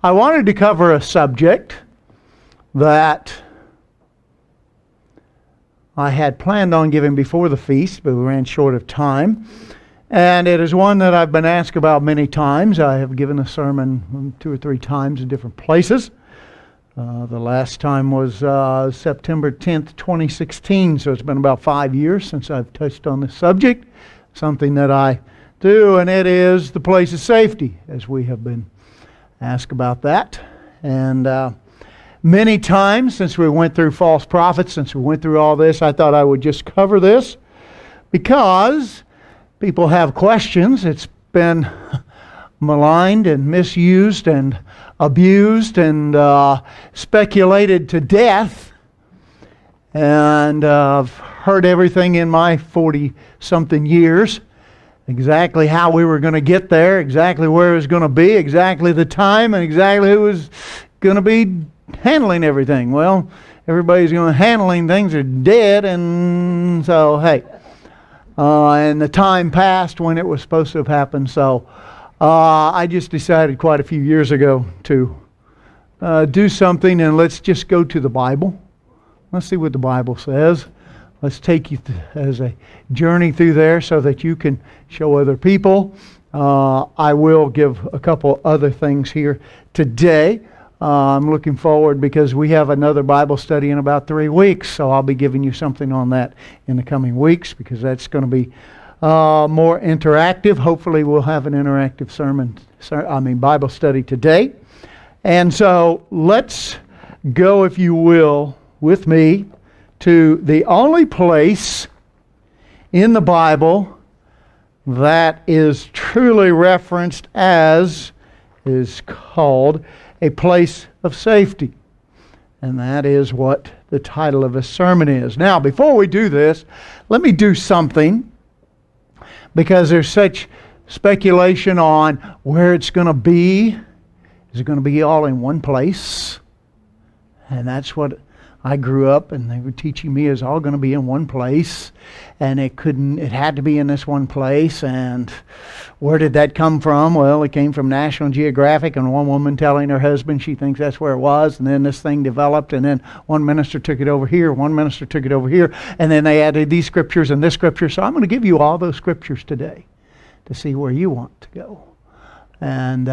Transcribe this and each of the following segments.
I wanted to cover a subject that I had planned on giving before the feast, but we ran short of time. And it is one that I've been asked about many times. I have given a sermon 2 or 3 times in different places. The last time was September 10th, 2016, so it's been about 5 years since I've touched on this subject, something that I do, and it is the place of safety, as we have been asked about that. And many times since we went through false prophets, since we went through all this, I thought I would just cover this because people have questions. It's been maligned and misused and abused and speculated to death. And I've heard everything in my 40-something years, exactly how we were going to get there, exactly where it was going to be, exactly the time, and exactly who was going to be handling everything. Well, everybody's going to handling things are dead, and so, hey. And the time passed when it was supposed to have happened, so I just decided quite a few years ago to do something, and let's just go to the Bible. Let's see what the Bible says. Let's take you as a journey through there so that you can show other people. I will give a couple other things here today. I'm looking forward because we have another Bible study in about 3 weeks, so I'll be giving you something on that in the coming weeks because that's going to be more interactive. Hopefully we'll have an interactive Bible study today. And so let's go, if you will, with me to the only place in the Bible that is truly referenced as, is called a place of safety. And that is what the title of a sermon is. Now, before we do this, let me do something, because there's such speculation on where it's going to be. Is it going to be all in one place? And that's what I grew up, and they were teaching me is all going to be in one place, and it had to be in this one place. And where did that come from? Well, it came from National Geographic, and one woman telling her husband she thinks that's where it was, and then this thing developed, and then one minister took it over here, one minister took it over here, and then they added these scriptures and this scripture. So I'm going to give you all those scriptures today to see where you want to go. And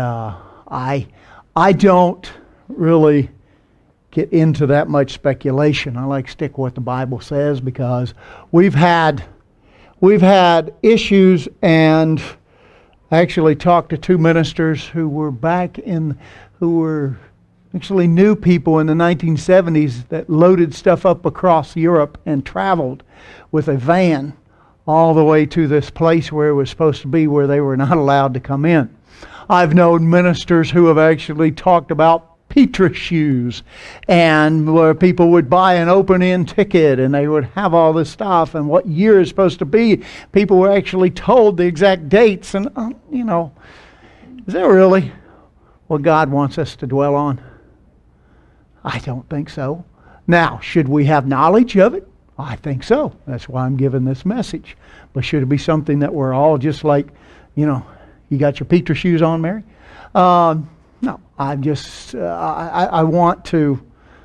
I don't really get into that much speculation. I like to stick with what the Bible says because we've had issues, and I actually talked to 2 ministers who were actually new people in the 1970s that loaded stuff up across Europe and traveled with a van all the way to this place where it was supposed to be, where they were not allowed to come in. I've known ministers who have actually talked about Petra shoes, and where people would buy an open-end ticket and they would have all this stuff and what year is supposed to be. People were actually told the exact dates, and is that really what God wants us to dwell on? I don't think so. Now, should we have knowledge of it? I think so. That's why I'm giving this message. But should it be something that we're all just like, you got your Petra shoes on, Mary? No, I want to,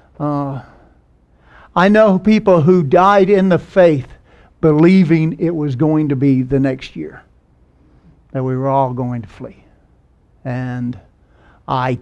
I know people who died in the faith believing it was going to be the next year, that we were all going to flee. And I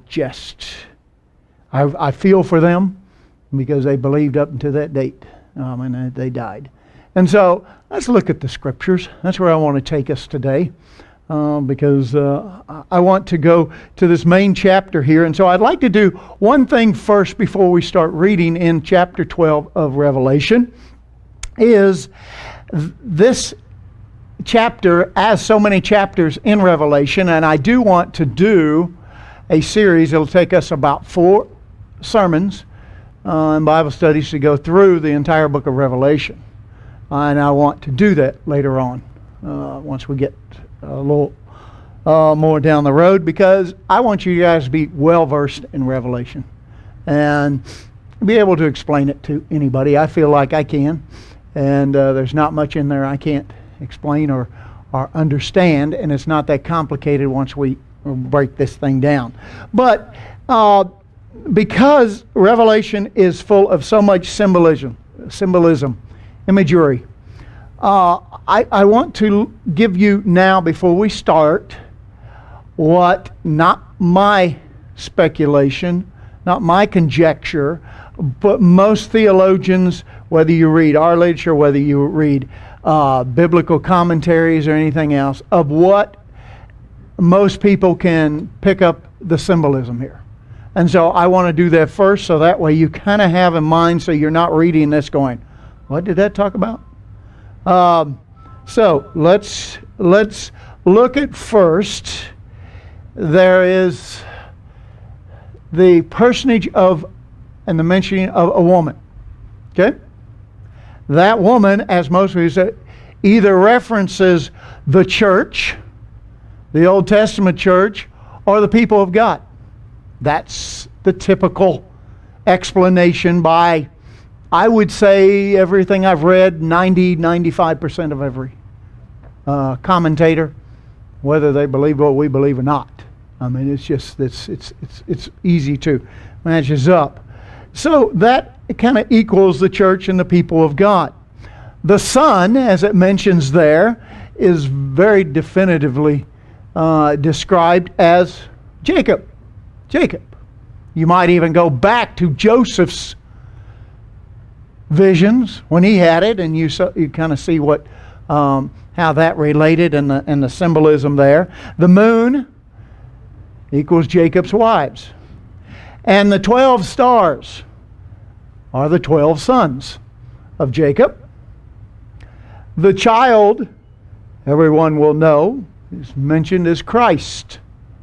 feel for them because they believed up until that date, and they died. And so let's look at the scriptures. That's where I want to take us today. Because I want to go to this main chapter here. And so I'd like to do one thing first before we start reading in chapter 12 of Revelation. Is this chapter, as so many chapters in Revelation, and I do want to do a series. It'll take us about 4 sermons and Bible studies to go through the entire book of Revelation. And I want to do that later on, once we get a little more down the road, because I want you guys to be well versed in Revelation and be able to explain it to anybody. I feel like I can, and there's not much in there I can't explain or understand, and it's not that complicated once we We'll break this thing down. But because Revelation is full of so much symbolism, imagery, I want to give you now, before we start, what, not my speculation, not my conjecture, but most theologians, whether you read our literature, whether you read biblical commentaries or anything else, of what most people can pick up the symbolism here. And so I want to do that first, so that way you kind of have in mind, so you're not reading this going, what did that talk about? So let's look at first. There is the personage of and the mentioning of a woman. Okay? That woman, as most of you say, either references the church, the Old Testament church, or the people of God. That's the typical explanation by, I would say, everything I've read, 95% of every commentator, whether they believe what we believe or not. I mean, it's just, it's easy to matches up. So that kind of equals the church and the people of God. The son, as it mentions there, is very definitively described as Jacob. Jacob. You might even go back to Joseph's visions when he had it, and you kind of see what how that related and the symbolism there. The moon equals Jacob's wives. And the 12 stars are the 12 sons of Jacob. The child, everyone will know, is mentioned as Christ.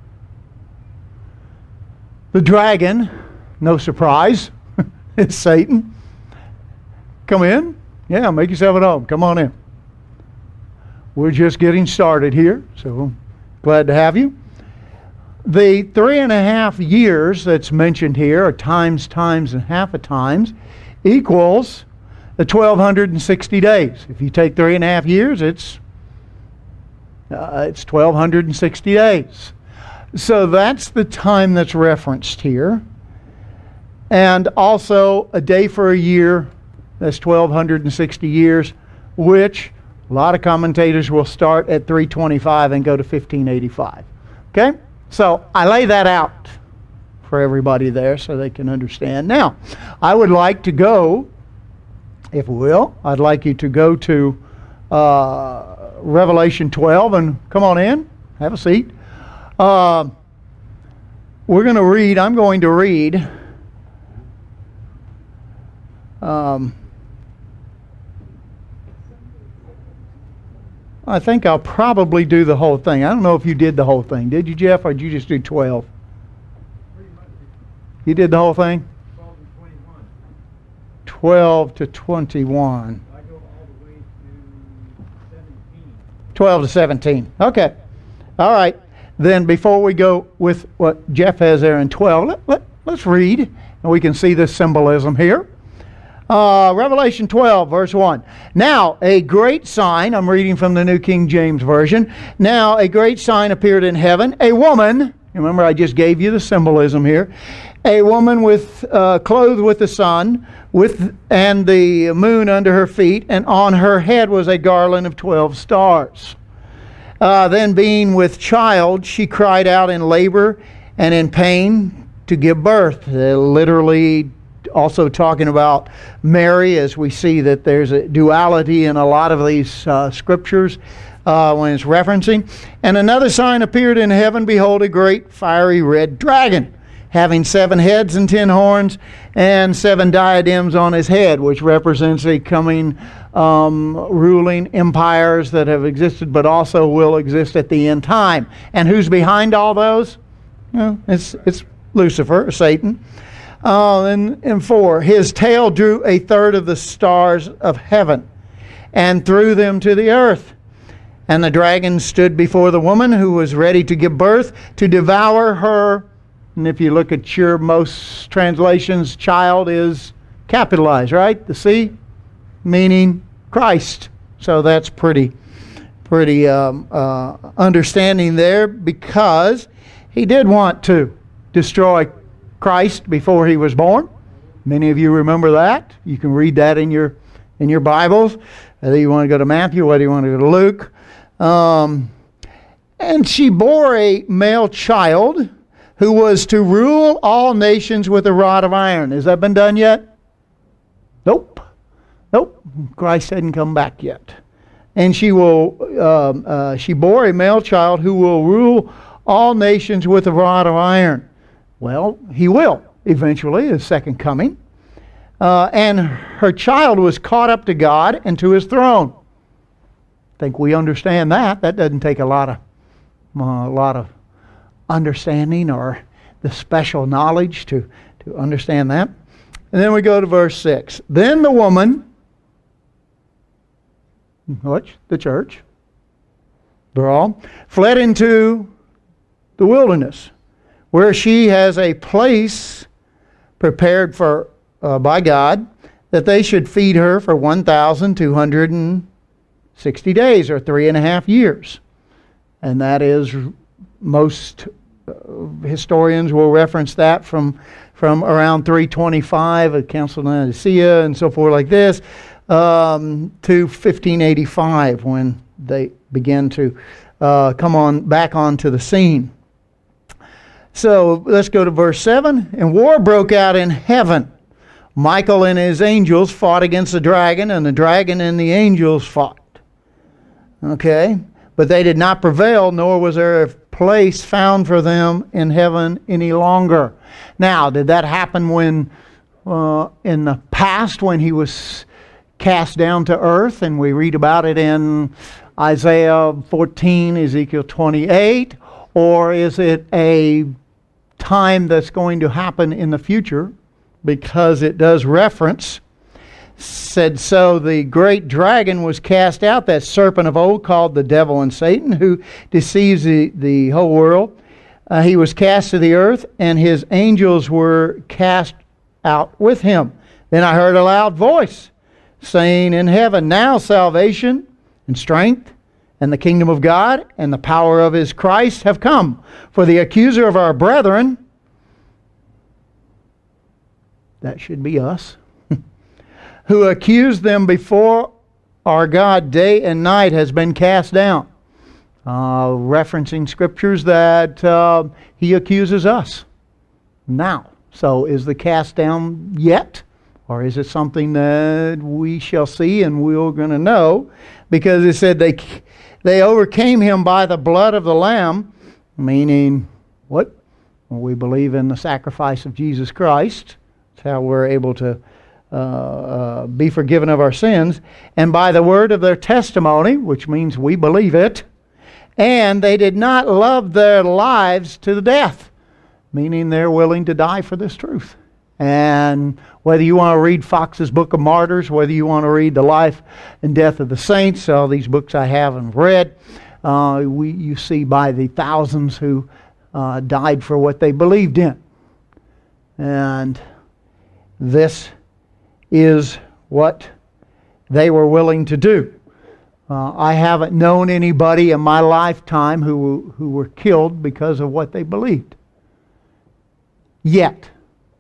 The dragon, no surprise, is Satan. Come in. Yeah, make yourself at home. Come on in. We're just getting started here, so glad to have you. The 3.5 years that's mentioned here, or times, and half a times, equals the 1,260 days. If you take 3.5 years, it's 1,260 days. So that's the time that's referenced here. And also a day for a year, that's 1,260 years, which a lot of commentators will start at 325 and go to 1585. Okay? So I lay that out for everybody there so they can understand. Now, I would like to go, if we will, I'd like you to go to Revelation 12 and come on in, have a seat. I'm going to read I think I'll probably do the whole thing. I don't know if you did the whole thing. Did you, Jeff, or did you just do 12? You did the whole thing? 12 to 21. I go all the way to 17. 12 to 17. Okay. All right. Then before we go with what Jeff has there in 12, let's read, and we can see the symbolism here. Revelation 12, verse 1. Now a great sign, I'm reading from the New King James Version. Now a great sign appeared in heaven. A woman, remember I just gave you the symbolism here. A woman with clothed with the sun, and the moon under her feet, and on her head was a garland of 12 stars. Then being with child, she cried out in labor and in pain to give birth. Literally also talking about Mary, as we see that there's a duality in a lot of these scriptures when it's referencing. And another sign appeared in heaven. Behold, a great fiery red dragon, having 7 heads and 10 horns, and 7 diadems on his head, which represents a coming ruling empires that have existed but also will exist at the end time. And who's behind all those? Well, it's Lucifer, Satan. And 4, his tail drew a third of the stars of heaven and threw them to the earth. And the dragon stood before the woman who was ready to give birth to devour her. And if you look at your most translations, child is capitalized, right? The C, meaning Christ. So that's pretty understanding there, because he did want to destroy Christ before he was born. Many of you remember that. You can read that in your Bibles. Whether you want to go to Matthew, whether you want to go to Luke. And she bore a male child who was to rule all nations with a rod of iron. Has that been done yet? Nope. Christ hadn't come back yet. And she bore a male child who will rule all nations with a rod of iron. Well, he will eventually, his second coming. And her child was caught up to God and to his throne. I think we understand that. That doesn't take a lot of understanding or the special knowledge to understand that. And then we go to verse 6. Then the woman, the church, they're all, fled into the wilderness, where she has a place prepared for by God, that they should feed her for 1,260 days, or 3.5 years. And that is, most historians will reference that from around 325 at Council of Nicaea and so forth like this, to 1585, when they began to come back onto the scene. So let's go to verse 7. And war broke out in heaven. Michael and his angels fought against the dragon, and the dragon and the angels fought. Okay? But they did not prevail, nor was there a place found for them in heaven any longer. Now, did that happen when, in the past, when he was cast down to earth? And we read about it in Isaiah 14, Ezekiel 28. Or is it a time that's going to happen in the future? Because it does reference, said, so the great dragon was cast out, that serpent of old called the devil and Satan, who deceives the whole world. He was cast to the earth, and his angels were cast out with him. Then I heard a loud voice saying in heaven, now salvation and strength and the kingdom of God and the power of his Christ have come. For the accuser of our brethren, that should be us, who accused them before our God day and night, has been cast down. Referencing scriptures that he accuses us now. So is the cast down yet? Or is it something that we shall see and we're going to know? Because it said they overcame him by the blood of the Lamb, meaning what? Well, we believe in the sacrifice of Jesus Christ. That's how we're able to be forgiven of our sins. And by the word of their testimony, which means we believe it. And they did not love their lives to the death, meaning they're willing to die for this truth. And whether you want to read Fox's Book of Martyrs, whether you want to read The Life and Death of the Saints, all these books I haven't read, you see by the thousands who died for what they believed in. And this is what they were willing to do. I haven't known anybody in my lifetime who were killed because of what they believed. Yet.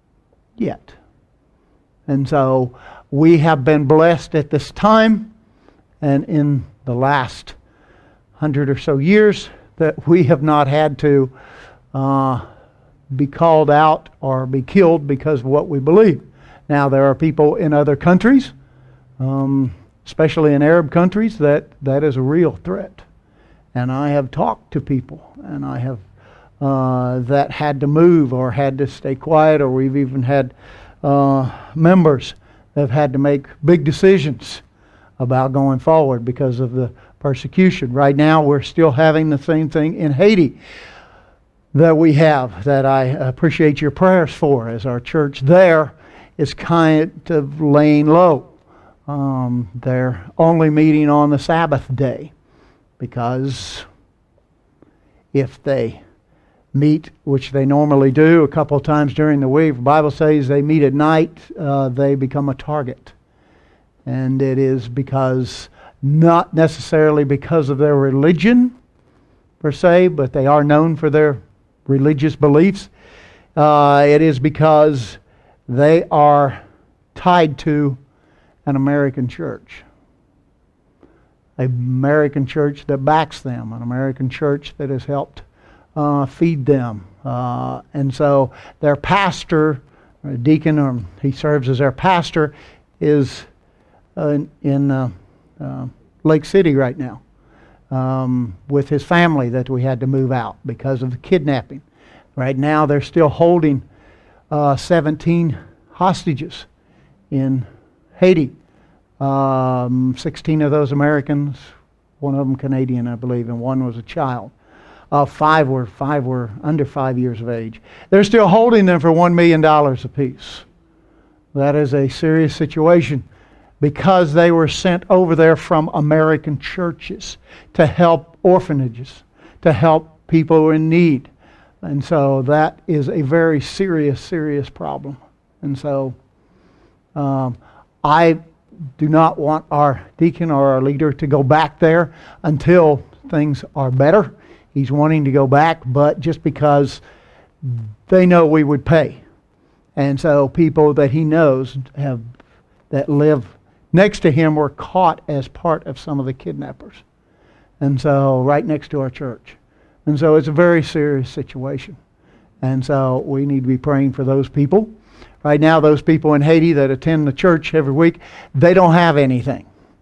And so we have been blessed at this time and in the last 100 or so years that we have not had to be called out or be killed because of what we believe. Now, there are people in other countries, especially in Arab countries, that is a real threat. And I have talked to people, and I have that had to move or had to stay quiet, or we've even had members that have had to make big decisions about going forward because of the persecution. Right now, we're still having the same thing in Haiti that we have, that I appreciate your prayers for, as our church there is kind of laying low. They're only meeting on the Sabbath day, because if they meet, which they normally do a couple of times during the week, the Bible says they meet at night, they become a target. And it is because, not necessarily because of their religion per se, but they are known for their religious beliefs. It is because they are tied to an American church. An American church that backs them, an American church that has helped feed them. And so their pastor, or deacon, or he serves as their pastor, is in Lake City right now with his family that we had to move out because of the kidnapping. Right now they're still holding 17 hostages in Haiti. 16 of those Americans, one of them Canadian, I believe, and one was a child. Five were under 5 years of age. They're still holding them for $1 million apiece. That is a serious situation because they were sent over there from American churches to help orphanages, to help people in need. And so that is a very serious, serious problem. And so I do not want our deacon or our leader to go back there until things are better. He's wanting to go back, but just because they know we would pay. And so people that he knows that live next to him were caught as part of some of the kidnappers. And so right next to our church. And so it's a very serious situation. And so we need to be praying for those people. Right now, those people in Haiti that attend the church every week, they don't have anything.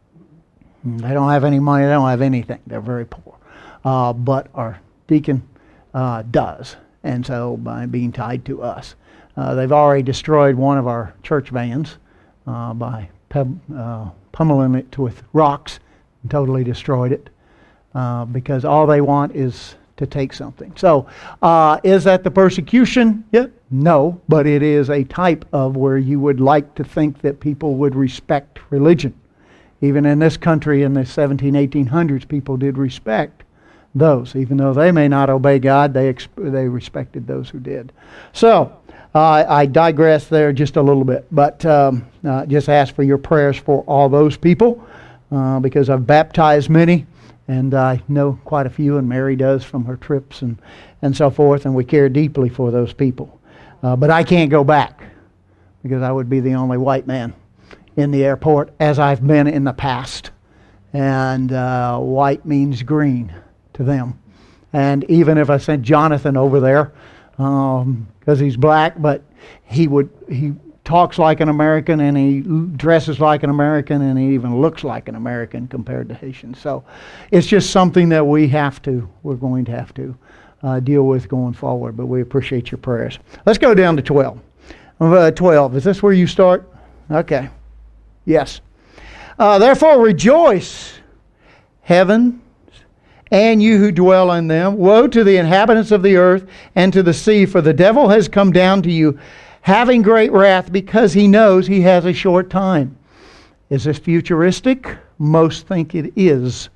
They don't have any money. They don't have anything. They're very poor. But our deacon does. And so by being tied to us. They've already destroyed one of our church vans by pummeling it with rocks and totally destroyed it because all they want is to take something. So is that the persecution? Yeah. No, but it is a type of where you would like to think that people would respect religion. Even in this country in the 1800s, people did respect those. Even though they may not obey God, they respected those who did. So I digress there just a little bit, but just ask for your prayers for all those people because I've baptized many. And I know quite a few, and Mary does from her trips and so forth, and we care deeply for those people. But I can't go back because I would be the only white man in the airport, as I've been in the past. And white means green to them. And even if I sent Jonathan over there, because he's black, but he talks like an American, and he dresses like an American, and he even looks like an American compared to Haitians. So it's just something that we're going to have to deal with going forward, but we appreciate your prayers. Let's go down to 12. 12, is this where you start? Okay. Yes. Therefore rejoice, heaven, and you who dwell in them. Woe to the inhabitants of the earth and to the sea, for the devil has come down to you, having great wrath, because he knows he has a short time. Is this futuristic? Most think it is.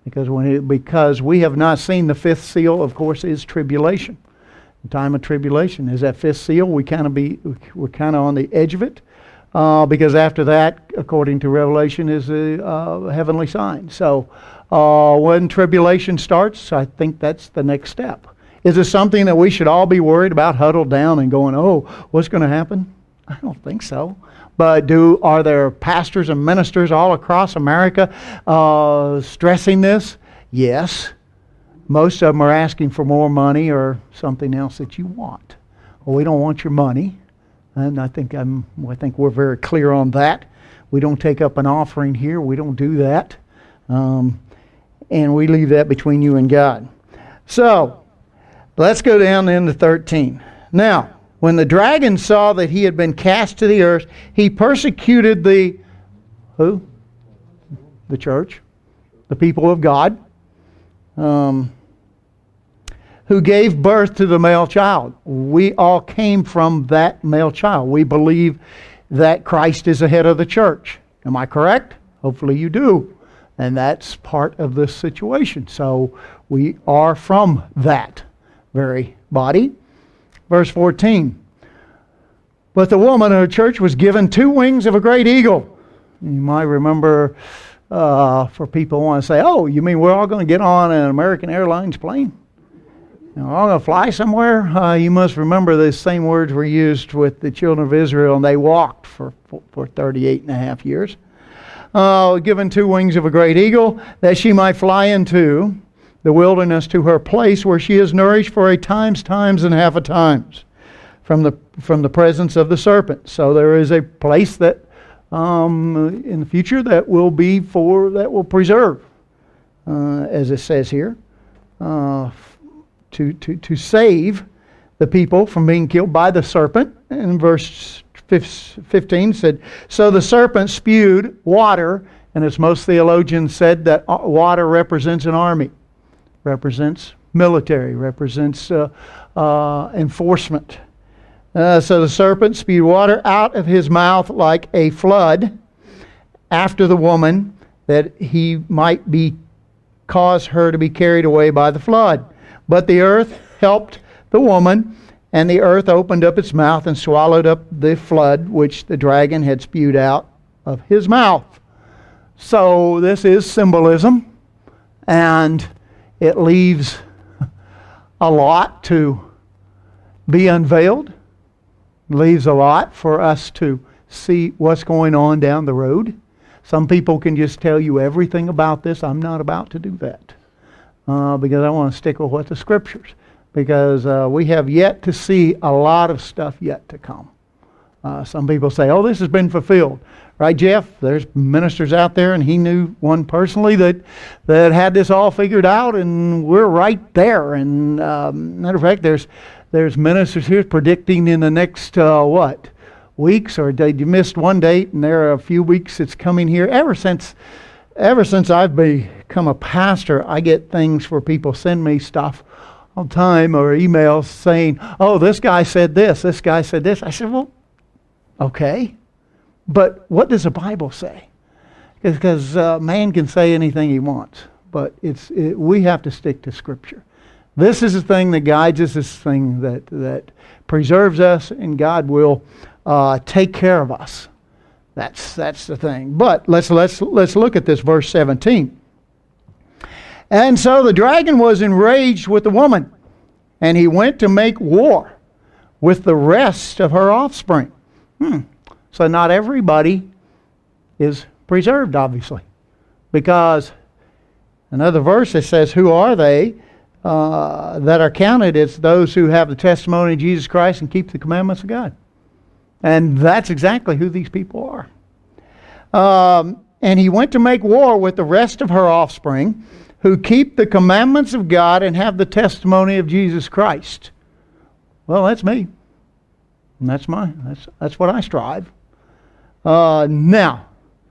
Because we have not seen the fifth seal, of course, is tribulation. The time of tribulation is that fifth seal. We're kind of on the edge of it, because after that, according to Revelation, is a heavenly sign. So when tribulation starts, I think that's the next step. Is it something that we should all be worried about, huddled down and going, oh, what's going to happen? I don't think so. But are there pastors and ministers all across America stressing this? Yes. Most of them are asking for more money or something else that you want. Well, we don't want your money. And I think we're very clear on that. We don't take up an offering here. We don't do that. And we leave that between you and God. So, let's go down into 13. Now, when the dragon saw that he had been cast to the earth, he persecuted who? The church, the people of God, who gave birth to the male child. We all came from that male child. We believe that Christ is the head of the church. Am I correct? Hopefully you do. And that's part of this situation. So we are from that very body. Verse 14. But the woman of the church was given 2 wings of a great eagle. You might remember, for people who want to say, oh, you mean we're all going to get on an American Airlines plane? Now, I'm going to fly somewhere. You must remember the same words were used with the children of Israel, and they walked for 38 and a half years. Given 2 wings of a great eagle, that she might fly into the wilderness to her place where she is nourished for a times and half a times from the presence of the serpent. So there is a place that in the future that will preserve, as it says here, to save the people from being killed by the serpent. And verse 15 said, so the serpent spewed water, and as most theologians said, that water represents an army, represents military, represents enforcement. So the serpent spewed water out of his mouth like a flood after the woman, that he might cause her to be carried away by the flood. But the earth helped the woman, and the earth opened up its mouth and swallowed up the flood which the dragon had spewed out of his mouth. So this is symbolism, and it leaves a lot to be unveiled. It leaves a lot for us to see what's going on down the road. Some people can just tell you everything about this. I'm not about to do that. Because I want to stick with what the Scriptures. Because we have yet to see a lot of stuff yet to come. Some people say, oh, this has been fulfilled. Right, Jeff? There's ministers out there, and he knew one personally that had this all figured out, and we're right there. And matter of fact, there's ministers here predicting in the next, weeks, or they missed one date, and there are a few weeks it's coming here. Ever since I've become a pastor, I get things where people send me stuff all the time, or emails saying, oh, this guy said this guy said this. I said, well, okay, but what does the Bible say? Because man can say anything he wants, but we have to stick to Scripture. This is the thing that guides us, this thing that preserves us, and God will take care of us. That's the thing. But let's look at this verse 17. And so the dragon was enraged with the woman, and he went to make war with the rest of her offspring. So not everybody is preserved, obviously, because another verse that says, who are they that are counted? It's those who have the testimony of Jesus Christ and keep the commandments of God. And that's exactly who these people are. And he went to make war with the rest of her offspring, who keep the commandments of God and have the testimony of Jesus Christ. Well, that's me. And that's what I strive. Now,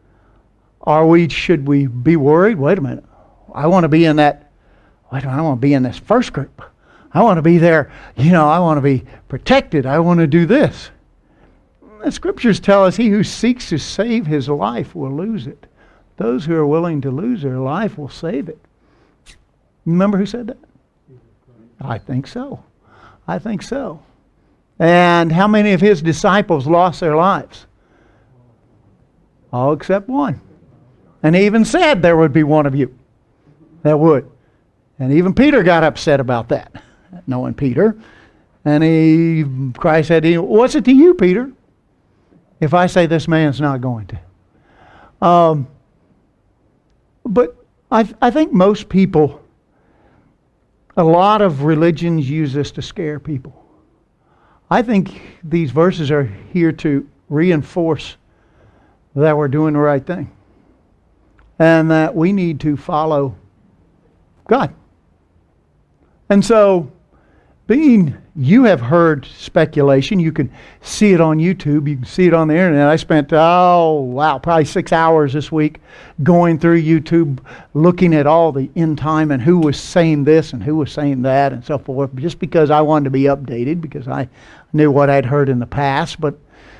should we be worried? Wait a minute. I want to be in that. I want to be in this first group. I want to be there. I want to be protected. I want to do this. The Scriptures tell us he who seeks to save his life will lose it. Those who are willing to lose their life will save it. Remember who said that? I think so. And how many of his disciples lost their lives? All except one. And he even said there would be one of you that would. And even Peter got upset about that, knowing Peter. And Christ said to him, what's it to you, Peter, if I say this man's not going to? But I think most people, a lot of religions use this to scare people. I think these verses are here to reinforce that we're doing the right thing. And that we need to follow God. And so, you have heard speculation. You can see it on YouTube. You can see it on the internet. I spent, probably 6 hours this week going through YouTube, looking at all the end time and who was saying this and who was saying that and so forth, just because I wanted to be updated, because I knew what I'd heard in the past. But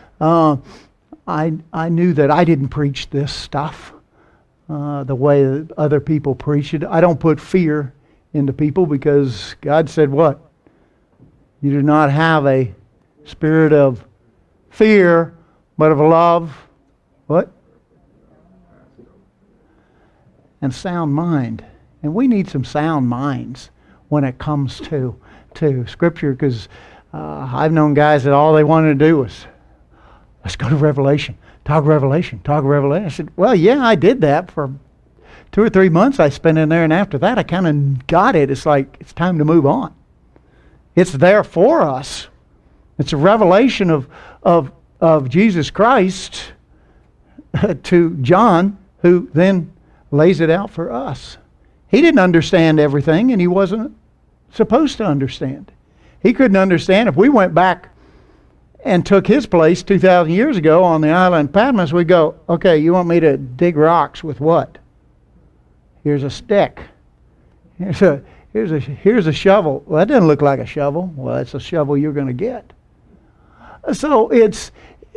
I knew that I didn't preach this stuff the way that other people preach it. I don't put fear into people, because God said what? You do not have a spirit of fear, but of love, what? And sound mind. And we need some sound minds when it comes to to Scripture because I've known guys that all they wanted to do was, let's go to Revelation. Talk Revelation. I said, well, yeah, I did that for 2 or 3 months I spent in there, and after that I kind of got it. It's like, it's time to move on. It's there for us. It's a revelation of Jesus Christ to John, who then lays it out for us. He didn't understand everything, and he wasn't supposed to understand. He couldn't understand. If we went back and took his place 2,000 years ago on the island of Patmos, we'd go, okay, you want me to dig rocks with what? Here's a stick. Here's a shovel. Well, that doesn't look like a shovel. Well, that's a shovel you're going to get. So it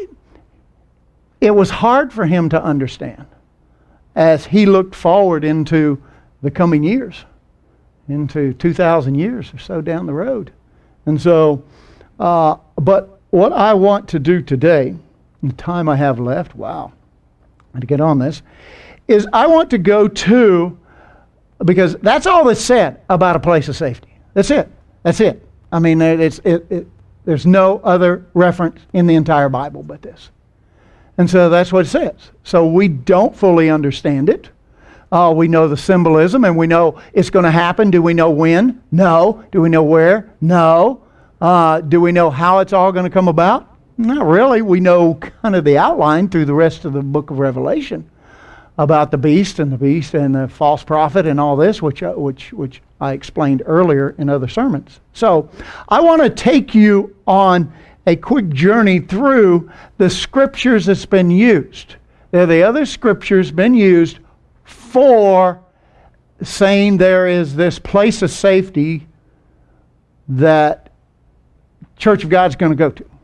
was hard for him to understand as he looked forward into the coming years, into 2,000 years or so down the road. And so, but what I want to do today, in the time I have left, wow, I had to get on this, is I want to go to, because that's all that's said about a place of safety. That's it. That's it. I mean, there's no other reference in the entire Bible but this. And so that's what it says. So we don't fully understand it. We know the symbolism and we know it's going to happen. Do we know when? No. Do we know where? No. Do we know how it's all going to come about? Not really. We know kind of the outline through the rest of the book of Revelation about the beast and the false prophet and all this, which I explained earlier in other sermons. So I want to take you on a quick journey through the scriptures that's been used. They're the other scriptures been used for saying there is this place of safety that Church of God's going to go to.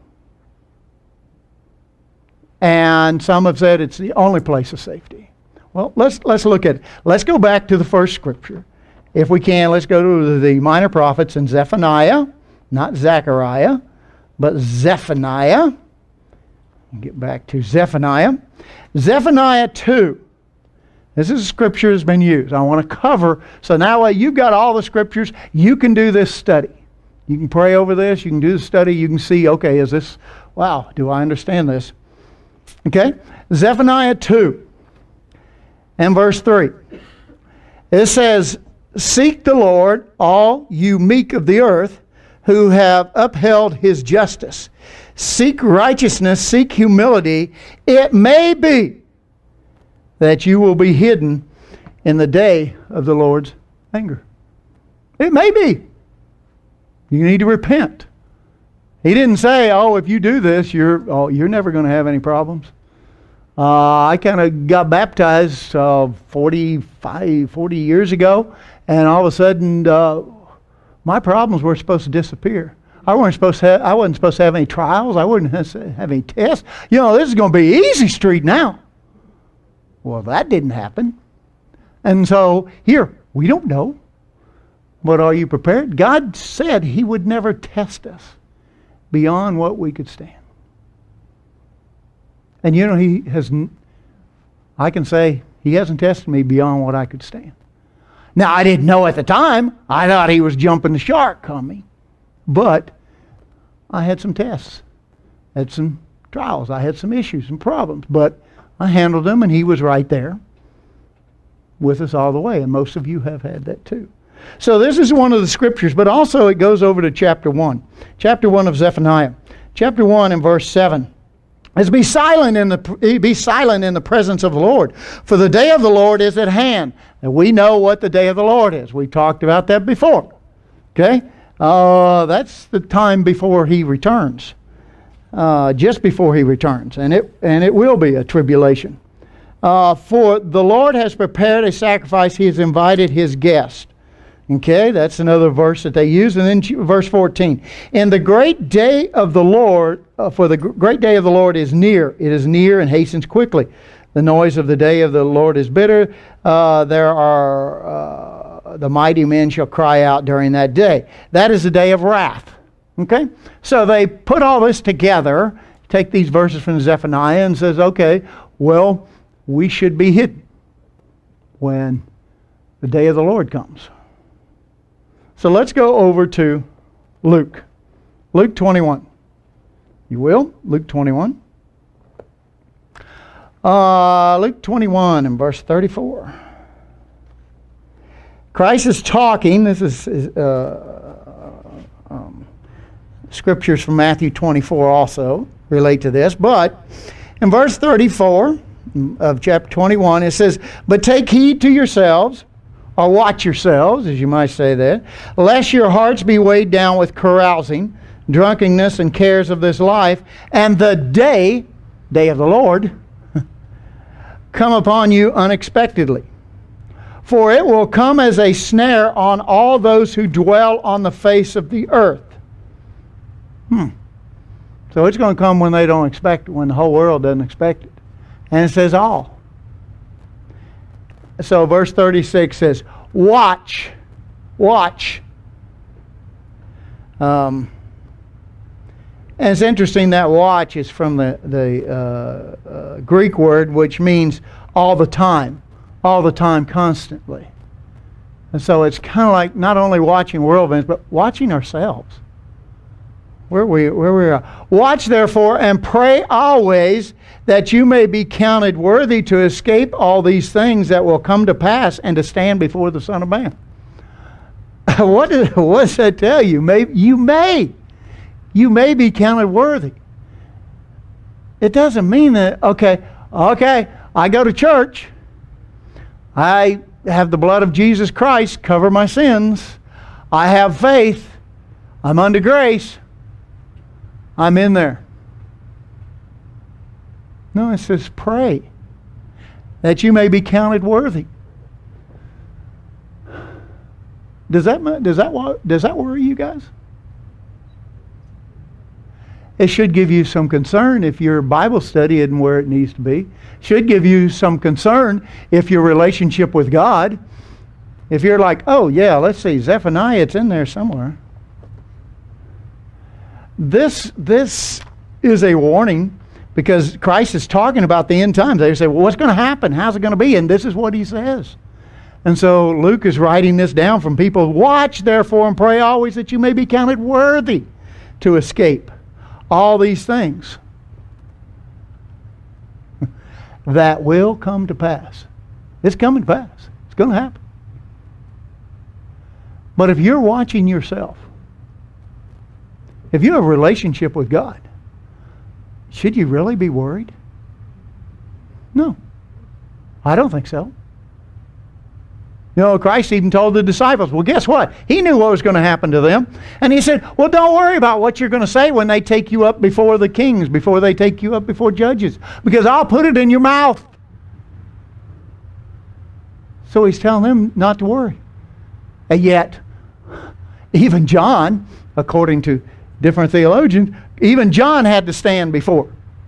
And some have said it's the only place of safety. Well, let's look at it. Let's go back to the first scripture. If we can, let's go to the minor prophets in Zephaniah, not Zechariah, but Zephaniah. Get back to Zephaniah. Zephaniah 2. This is a scripture that's been used. I want to cover, so now you've got all the scriptures. You can do this study. You can pray over this. You can do the study. You can see, okay, is this, wow, do I understand this? Okay? Zephaniah 2 and verse 3. It says, seek the Lord, all you meek of the earth, who have upheld his justice. Seek righteousness, seek humility. It may be that you will be hidden in the day of the Lord's anger. It may be. You need to repent. He didn't say, oh, if you do this, you're never going to have any problems. I kind of got baptized 40 years ago, and all of a sudden my problems were supposed to disappear. I wasn't supposed to have any trials. I wouldn't have any tests. You know, this is going to be easy street now. Well, that didn't happen. And so here, we don't know. But are you prepared? God said he would never test us beyond what we could stand. And you know, I can say, he hasn't tested me beyond what I could stand. Now, I didn't know at the time. I thought he was jumping the shark on me. But I had some tests. I had some trials. I had some issues and problems. But I handled them, and he was right there with us all the way. And most of you have had that too. So this is one of the scriptures, but also it goes over to chapter 1. Chapter 1 of Zephaniah. Chapter 1 and verse 7. Is be silent in the presence of the Lord, for the day of the Lord is at hand. And we know what the day of the Lord is. We talked about that before. Okay? That's the time before he returns. Just before he returns. And it will be a tribulation. For the Lord has prepared a sacrifice. He has invited his guest. Okay, that's another verse that they use. And then verse 14. And the great day of the Lord, for the great day of the Lord is near. It is near and hastens quickly. The noise of the day of the Lord is bitter. The mighty men shall cry out during that day. That is the day of wrath. Okay, so they put all this together, take these verses from Zephaniah and says, okay, well, we should be hidden when the day of the Lord comes. So let's go over to Luke. Luke 21. You will? Luke 21. Luke 21 and verse 34. Christ is talking. This is scriptures from Matthew 24 also relate to this. But in verse 34 of chapter 21, it says, "But take heed to yourselves," or watch yourselves, as you might say that, "lest your hearts be weighed down with carousing, drunkenness, and cares of this life, and the day of the Lord, come upon you unexpectedly. For it will come as a snare on all those who dwell on the face of the earth." So it's going to come when they don't expect it, when the whole world doesn't expect it. And it says all. So verse 36 says, watch. And it's interesting that watch is from the Greek word, which means all the time, constantly. And so it's kind of like not only watching world events, but watching ourselves. Where we are. "Watch therefore and pray always that you may be counted worthy to escape all these things that will come to pass and to stand before the Son of Man." What does that tell you? You may be counted worthy. It doesn't mean that, okay, I go to church. I have the blood of Jesus Christ cover my sins. I have faith. I'm under grace. I'm in there. No, it says pray that you may be counted worthy. Does that worry you guys? It should give you some concern if your Bible study isn't where it needs to be. Should give you some concern if your relationship with God, if you're like, oh yeah, let's see, Zephaniah, it's in there somewhere. This is a warning because Christ is talking about the end times. They say, well, what's going to happen? How's it going to be? And this is what he says. And so Luke is writing this down from people. "Watch therefore and pray always that you may be counted worthy to escape all these things that will come to pass." It's coming to pass. It's going to happen. But if you're watching yourself, if you have a relationship with God, should you really be worried? No. I don't think so. You know, Christ even told the disciples, well, guess what? He knew what was going to happen to them. And he said, well, don't worry about what you're going to say when they take you up before the kings, before they take you up before judges, because I'll put it in your mouth. So he's telling them not to worry. And yet, even John, according to different theologians, even John had to stand before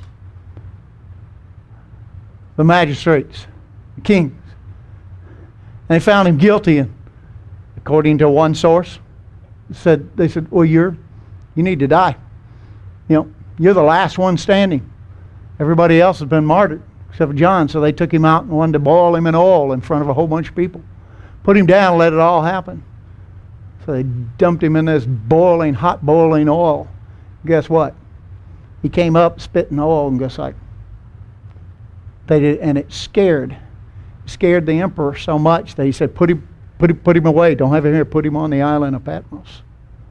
the magistrates, the kings. And they found him guilty, and according to one source, they said, well, you need to die. You know, you're the last one standing. Everybody else has been martyred, except for John. So they took him out and wanted to boil him in oil in front of a whole bunch of people. Put him down and let it all happen. So they dumped him in this hot boiling oil. Guess what? He came up spitting oil, and just like they did, and it scared the emperor so much that he said, put him away. Don't have him here. Put him on the island of Patmos.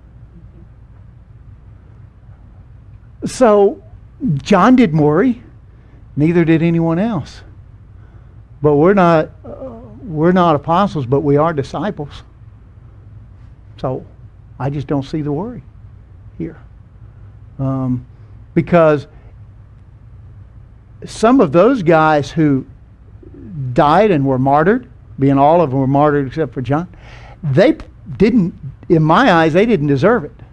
So John didn't worry. Neither did anyone else. But we're not apostles, but we are disciples. So I just don't see the worry here. Because some of those guys who died and were martyred, being all of them were martyred except for John, they didn't, in my eyes, they didn't deserve it.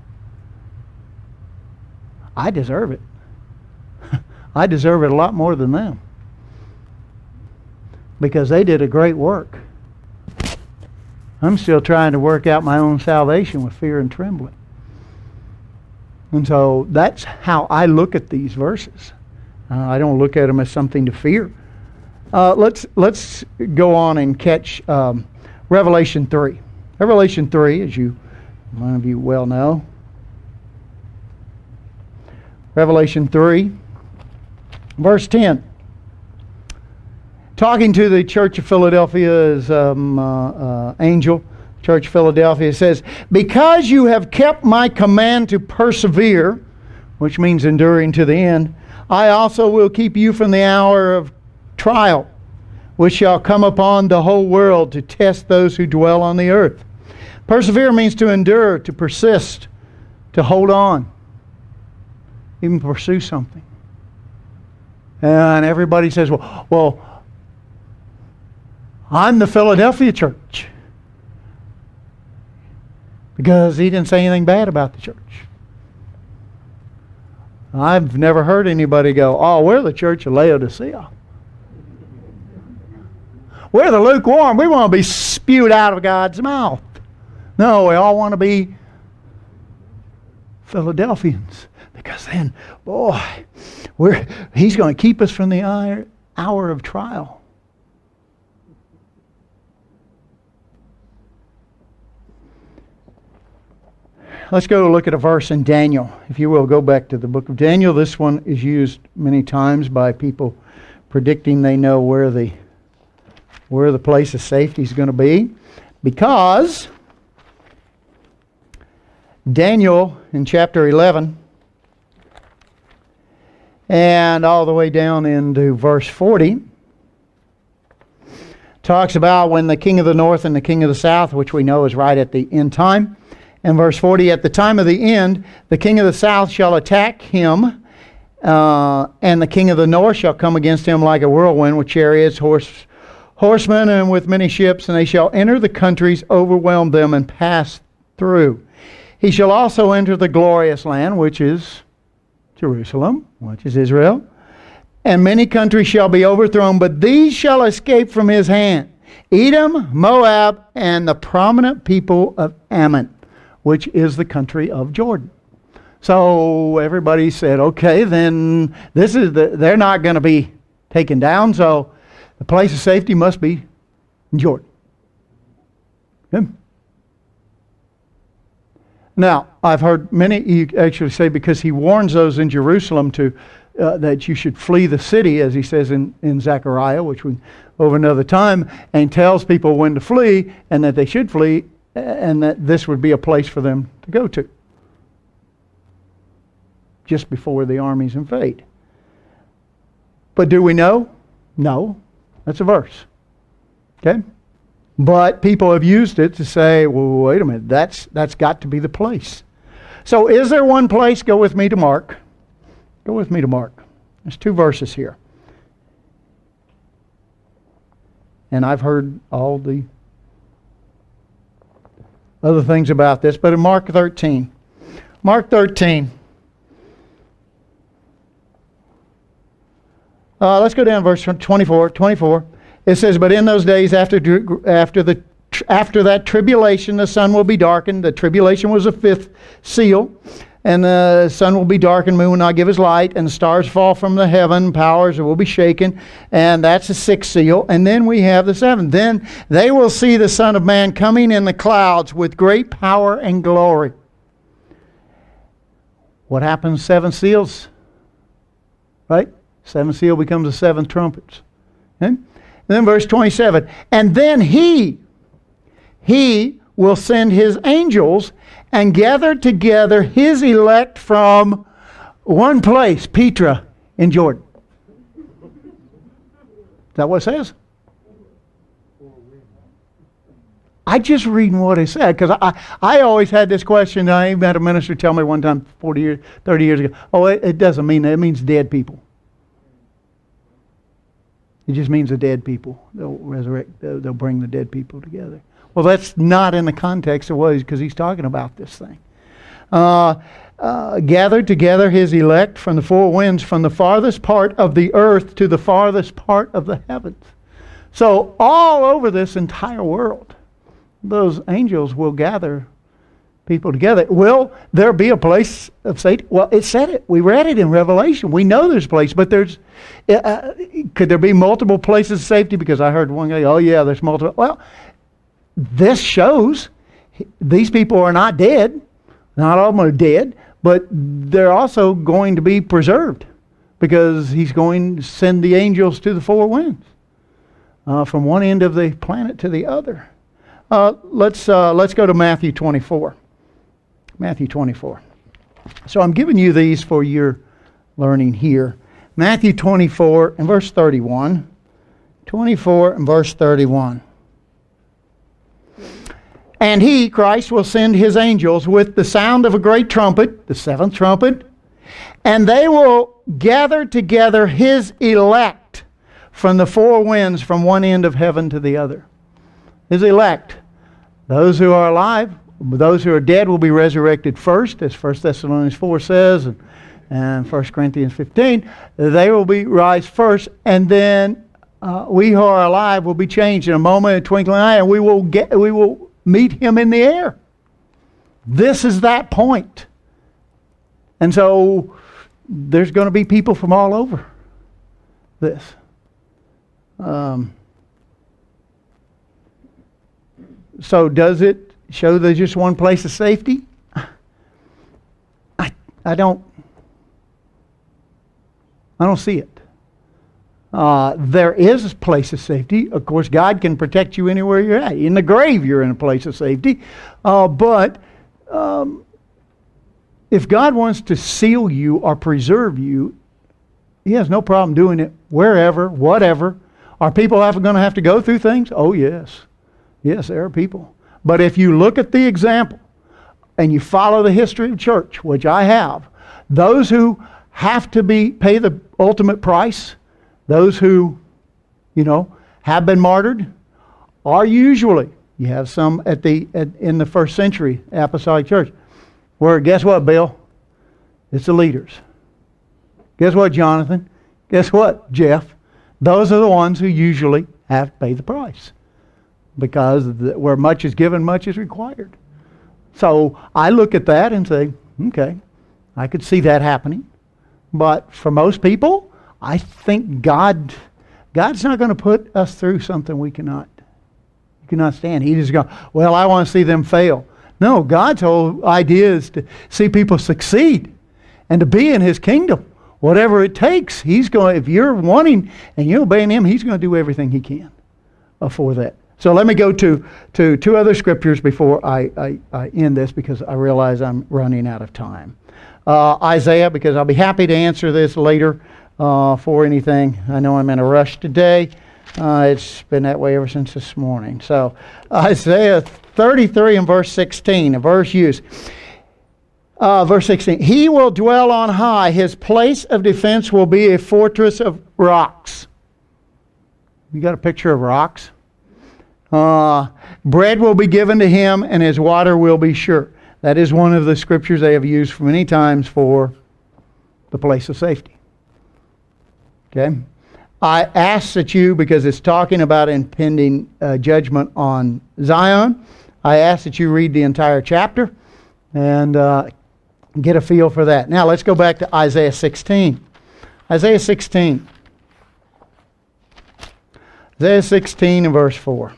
I deserve it. I deserve it a lot more than them. Because they did a great work. I'm still trying to work out my own salvation with fear and trembling. And so that's how I look at these verses. I don't look at them as something to fear. Let's go on and catch Revelation 3. Revelation 3, as one of you well know, Revelation 3, verse 10. Talking to the Church of Philadelphia's angel, Church of Philadelphia, says, because you have kept my command to persevere, which means enduring to the end, I also will keep you from the hour of trial, which shall come upon the whole world to test those who dwell on the earth. Persevere means to endure, to persist, to hold on, even pursue something. And everybody says, well, I'm the Philadelphia church. Because he didn't say anything bad about the church. I've never heard anybody go, oh, we're the church of Laodicea. We're the lukewarm. We want to be spewed out of God's mouth. No, we all want to be Philadelphians. Because then, boy, he's going to keep us from the hour of trial. Let's go look at a verse in Daniel. If you will, go back to the book of Daniel. This one is used many times by people predicting they know where the place of safety is going to be. Because Daniel in chapter 11 and all the way down into verse 40 talks about when the king of the north and the king of the south, which we know is right at the end time. And verse 40, at the time of the end, the king of the south shall attack him, and the king of the north shall come against him like a whirlwind with chariots, horsemen, and with many ships, and they shall enter the countries, overwhelm them, and pass through. He shall also enter the glorious land, which is Jerusalem, which is Israel. And many countries shall be overthrown, but these shall escape from his hand. Edom, Moab, and the prominent people of Ammon, which is the country of Jordan. So everybody said, okay, then they're not going to be taken down, so the place of safety must be in Jordan. Good. Now, I've heard many actually say because he warns those in Jerusalem to that you should flee the city, as he says in Zechariah, which we over another time, and tells people when to flee and that they should flee, and that this would be a place for them to go to just before the armies invade. But do we know? No. That's a verse. Okay? But people have used it to say, well, wait a minute, that's got to be the place. So is there one place? Go with me to Mark. Go with me to Mark. There's 2 verses here. And I've heard all the other things about this, but in Mark 13. Mark 13. Let's go down to verse 24. 24. It says, but in those days after that tribulation, the sun will be darkened. The tribulation was the 5th seal. And the sun will be darkened, moon will not give his light, and the stars fall from the heaven, powers will be shaken, and that's the 6th seal. And then we have the 7th. Then they will see the Son of Man coming in the clouds with great power and glory. What happens? 7 seals, right? 7th seal becomes the 7th trumpets. Okay? And then verse 27. And then he will send his angels and gather together his elect from one place, Petra in Jordan. Is that what it says? I just reading what it said, because I always had this question. I even had a minister tell me one time 30 years ago, oh, it doesn't mean that. It means dead people. It just means the dead people. They'll resurrect. They'll bring the dead people together. Well, that's not in the context of what he's, because he's talking about this thing. Gathered together his elect from the 4 winds, from the farthest part of the earth to the farthest part of the heavens. So all over this entire world, those angels will gather people together. Will there be a place of safety? Well, it said it. We read it in Revelation. We know there's a place, but there's could there be multiple places of safety? Because I heard one guy, oh yeah, there's multiple. Well, this shows these people are not dead. Not all of them are dead, but they're also going to be preserved because he's going to send the angels to the four winds from one end of the planet to the other. Let's go to Matthew 24. Matthew 24. So I'm giving you these for your learning here. Matthew 24 and verse 31. 24 and verse 31. And he, Christ, will send his angels with the sound of a great trumpet, the seventh trumpet, and they will gather together his elect from the four winds from one end of heaven to the other. His elect. Those who are alive, those who are dead will be resurrected first, as 1 Thessalonians 4 says, and 1 Corinthians 15. They will rise first, and then we who are alive will be changed in a moment, a twinkling eye, and we will meet him in the air. This is that point. And so there's going to be people from all over this. So does it show there's just one place of safety? I don't see it. There is a place of safety. Of course, God can protect you anywhere you're at. In the grave, you're in a place of safety. But if God wants to seal you or preserve you, He has no problem doing it wherever, whatever. Are people going to have to go through things? Oh, yes. Yes, there are people. But if you look at the example and you follow the history of church, which I have, those who have to pay the ultimate price, those who, have been martyred, are usually, you have some in the first century apostolic church, where guess what, Bill? It's the leaders. Guess what, Jonathan? Guess what, Jeff? Those are the ones who usually have to pay the price. Because where much is given, much is required. So I look at that and say, okay, I could see that happening. But for most people, I think God's not going to put us through something we cannot stand. He just goes, well, I want to see them fail. No, God's whole idea is to see people succeed and to be in His kingdom. Whatever it takes, He's going. If you're wanting and you're obeying Him, He's going to do everything He can for that. So let me go to two other scriptures before I end this, because I realize I'm running out of time. Isaiah, because I'll be happy to answer this later for anything. I know I'm in a rush today. It's been that way ever since this morning. So Isaiah 33 and verse 16, a verse used. Verse 16, He will dwell on high. His place of defense will be a fortress of rocks. You got a picture of rocks? Bread will be given to him, and his water will be sure. That is one of the scriptures they have used for many times for the place of safety. Okay? I ask that you, because it's talking about impending judgment on Zion, I ask that you read the entire chapter and get a feel for that. Now let's go back to Isaiah 16. Isaiah 16. Isaiah 16 and verse 4.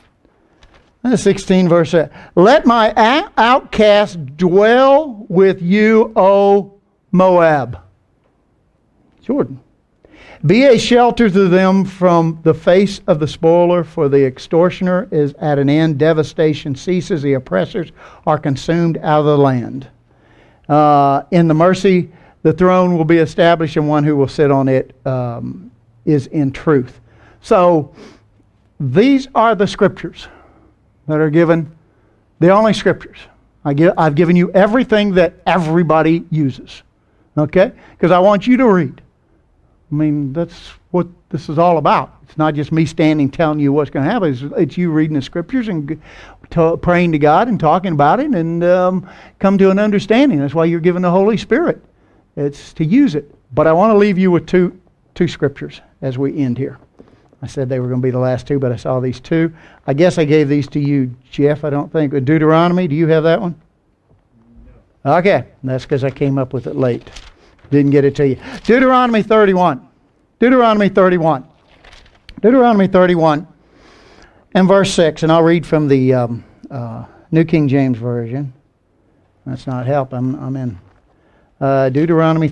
16 verse 8. Let my outcast dwell with you, O Moab. Jordan. Be a shelter to them from the face of the spoiler, for the extortioner is at an end. Devastation ceases. The oppressors are consumed out of the land. In the mercy, the throne will be established, and one who will sit on it is in truth. So, these are the scriptures that are given, the only scriptures. I've given you everything that everybody uses. Okay? Because I want you to read. I mean, that's what this is all about. It's not just me standing telling you what's going to happen. It's you reading the scriptures and praying to God and talking about it and come to an understanding. That's why you're given the Holy Spirit. It's to use it. But I want to leave you with two scriptures as we end here. I said they were going to be the last two, but I saw these two. I guess I gave these to you, Jeff, I don't think. Deuteronomy, do you have that one? No. Okay, that's because I came up with it late. Didn't get it to you. Deuteronomy 31. Deuteronomy 31. Deuteronomy 31 and verse 6. And I'll read from the New King James Version. That's not help. I'm in Deuteronomy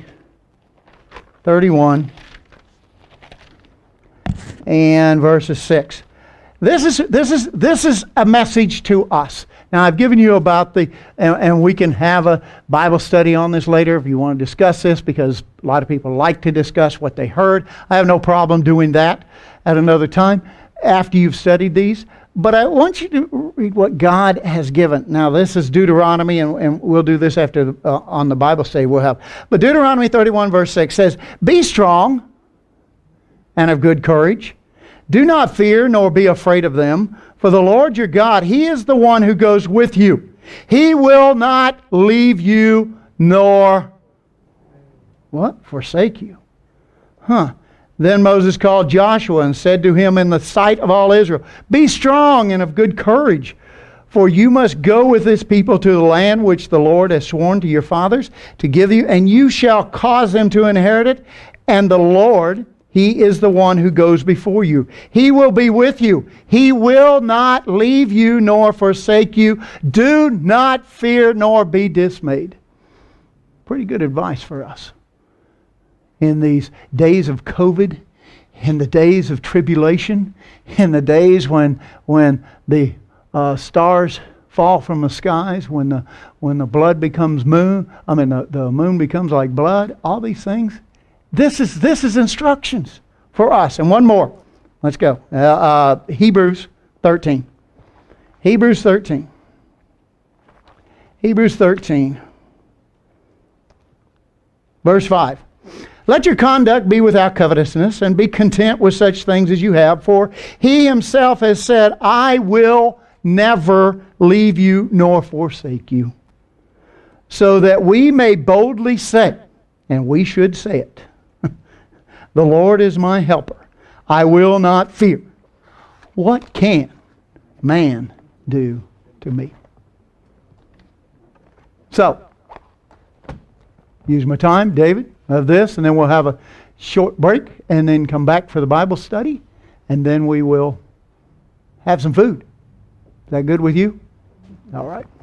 31 and verses 6. This is a message to us. Now, I've given you about and we can have a Bible study on this later if you want to discuss this, because a lot of people like to discuss what they heard. I have no problem doing that at another time after you've studied these. But I want you to read what God has given. Now, this is Deuteronomy, and we'll do this after on the Bible study we'll have. But Deuteronomy 31 verse 6 says, "Be strong and of good courage. Do not fear nor be afraid of them. For the Lord your God, He is the one who goes with you. He will not leave you nor..." What? Forsake you. Then Moses called Joshua and said to him in the sight of all Israel, "Be strong and of good courage, for you must go with this people to the land which the Lord has sworn to your fathers to give you, and you shall cause them to inherit it. And the Lord, He is the one who goes before you. He will be with you. He will not leave you nor forsake you. Do not fear nor be dismayed." Pretty good advice for us in these days of COVID, in the days of tribulation, in the days when the stars fall from the skies, when the blood becomes moon. The moon becomes like blood. All these things. This is instructions for us. And one more. Let's go. Hebrews 13. Hebrews 13. Hebrews 13. Verse 5. "Let your conduct be without covetousness, and be content with such things as you have. For He Himself has said, I will never leave you nor forsake you. So that we may boldly say," and we should say it, "The Lord is my helper. I will not fear. What can man do to me?" So, use my time, David, of this, and then we'll have a short break and then come back for the Bible study, and then we will have some food. Is that good with you? All right.